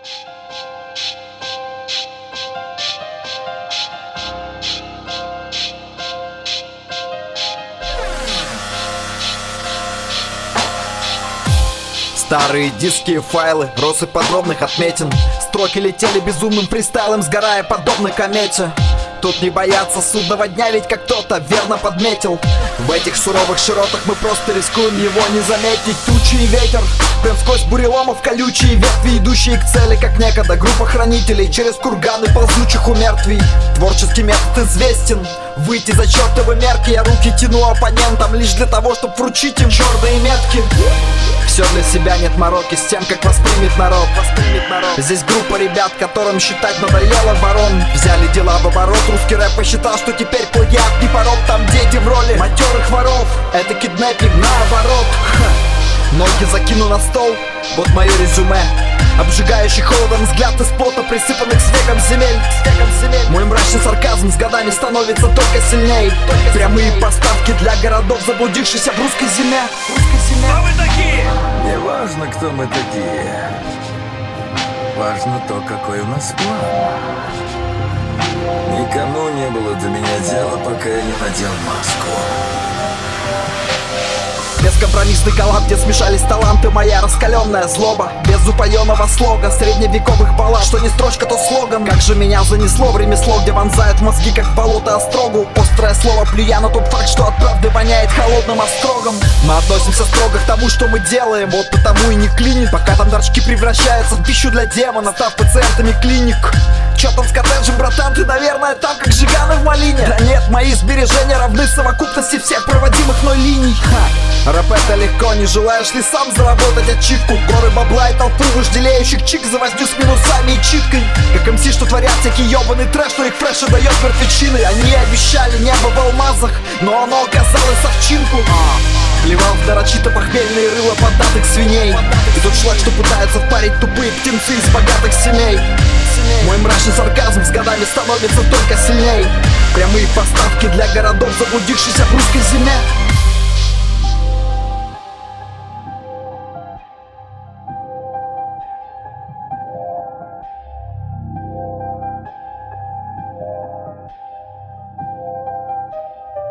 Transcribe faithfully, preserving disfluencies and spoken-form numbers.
Старые диски и файлы, россыпь подробных отметин. Строки летели безумным фристайлом, сгорая подобно комете. Тут не боятся судного дня, ведь как кто-то верно подметил. В этих суровых широтах мы просто рискуем его не заметить. Тучи и ветер, прям сквозь буреломов колючие ветви, идущие к цели, как некогда группа хранителей через курганы ползучих умертвий. Творческий метод известен, выйти за чертовы мерки. Я руки тяну оппонентам лишь для того, чтобы вручить им черные метки. Все для себя, нет мороки с тем, как воспримет народ. Воспримет народ. Здесь группа ребят, которым считать надоело ворон. Взяли дела в оборот, русский рэп посчитал, что теперь плагиат не порог. Там дети в роли матерых воров, это киднепинг наоборот. Ха. Ноги закину на стол, вот мое резюме. Обжигающий холодом взгляд из пота, присыпанных снегом земель. снегом земель Мой мрачный сарказм с годами становится только сильней. Только Прямые сильней. Поставки для городов, заблудившихся в русской земле. Русской земле. Кто вы такие? Не важно, кто мы такие. Важно то, какой у нас план. Никому не было до меня дела, пока я не надел маску. Бескомпромиссный коллаб, где смешались таланты, моя раскаленная злоба. Без упоенного слога, средневековых баллад, что не строчка, то слоган. Как же меня занесло в ремесло, где вонзает мозги, как в болото острогу. Острое слово, плюя на тот факт, что от правды воняет холодным острогом. Мы относимся строго к тому, что мы делаем, вот потому и не клинит. Пока там торчки превращаются в пищу для демона, став пациентами клиник. Чё там с коттеджем, братан, ты, наверное, там, как жиганы в малине. Да нет, мои сбережения равны совокупности всех проводимых мной линий. Ха. Рэп это легко, не желаешь ли сам заработать ачивку? Горы бабла и толпу вожделеющих чик за возню с минусами и читкой. Как эм си, что творят всякий ёбаный трэш, но их фреша дает мертвечины. Они обещали небо в алмазах, но оно оказалось овчинку. Плевал в нарочито похмельные рыла поддатых свиней. И тот шлак, что пытаются впарить тупые птенцы из богатых семей. Мой мрачный сарказм с годами становится только сильней. Прямые поставки для городов, заблудившихся в русской земле.